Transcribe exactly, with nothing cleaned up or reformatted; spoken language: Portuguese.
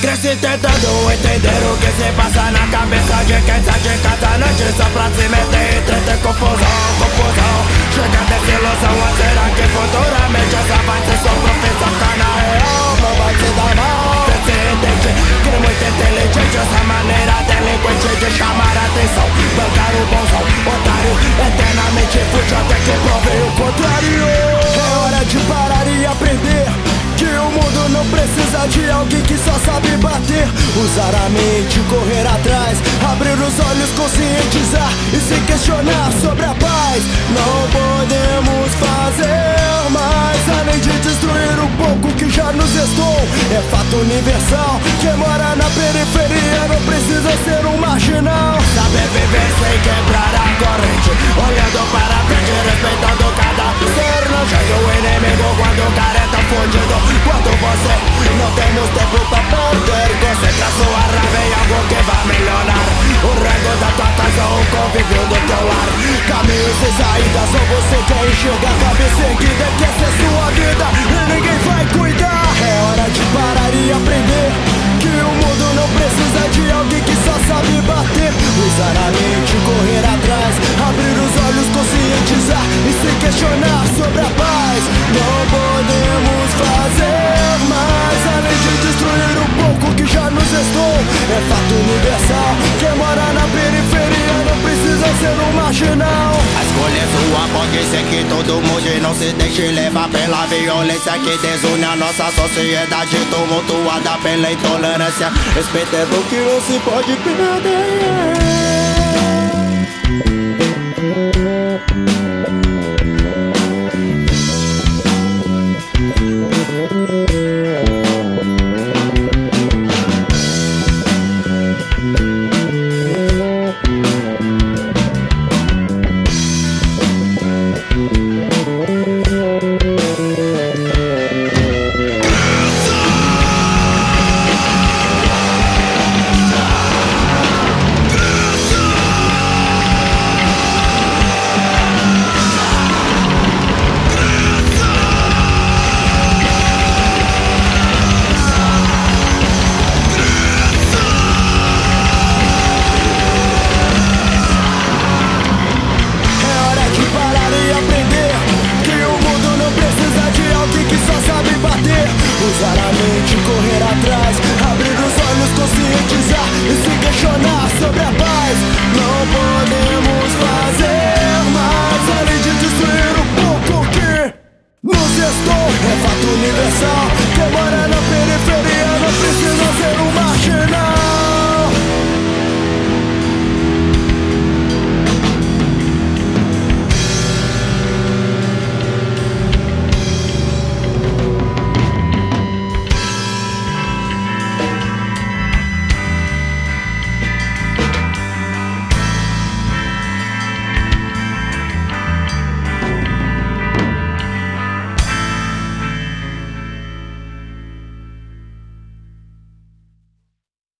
cresci tentando entender o que se passa na cabeça de quem sai de casa à noite só pra se meter em treta e confusão, confusão. Chega dessa ilusão, a será que futuramente essa vai ser sua profissão? Cá na real, não vai se dar mal. Você entende que é muito inteligente essa maneira delinquente de chamar a atenção. Bancar o bonzão, otário, eternamente fútil até que prove o contrário. É hora de parar e aprender que o mundo não precisa de alguém que só sabe bater. Usar a mente, correr atrás, abrir os olhos, conscientizar e se questionar sobre a paz. Não podemos fazer mais, além de destruir o pouco que já nos restou. É fato universal, quem mora na periferia não precisa ser um marginal. Saber viver sem quebrar a corrente, olhando para frente, respeitando cada ser. Não chega o inimigo quando o cara tá fudido. Quando você não temos tempo pra perder, concentra sua raiva em algo que vai melhorar o rango da tua casa, o convívio do teu lar. Caminhos e saídas, ou você quer enxergar a cabeça erguida, que essa é sua vida e ninguém vai cuidar. É hora de parar e aprender que o mundo não precisa de alguém que só sabe bater. Usar a mente, correr atrás, abrir os olhos, conscientizar e se questionar sobre a paz. Não podemos fazer mais, além de destruir o pouco que já nos restou. É fato universal, quem mora na periferia não precisa ser um marginal. A escolha é sua, pode ser que todo mundo não se deixe levar pela violência que desune a nossa sociedade tumultuada pela intolerância. Respeito é do que não se pode perder.